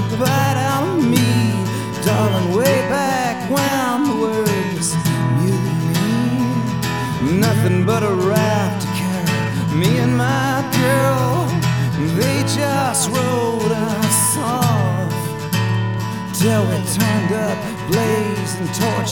bite out of me, darling, way back when the word was mutiny. Nothing but a raft to carry me and my girl. They just rode us off till we turned up blazing torches.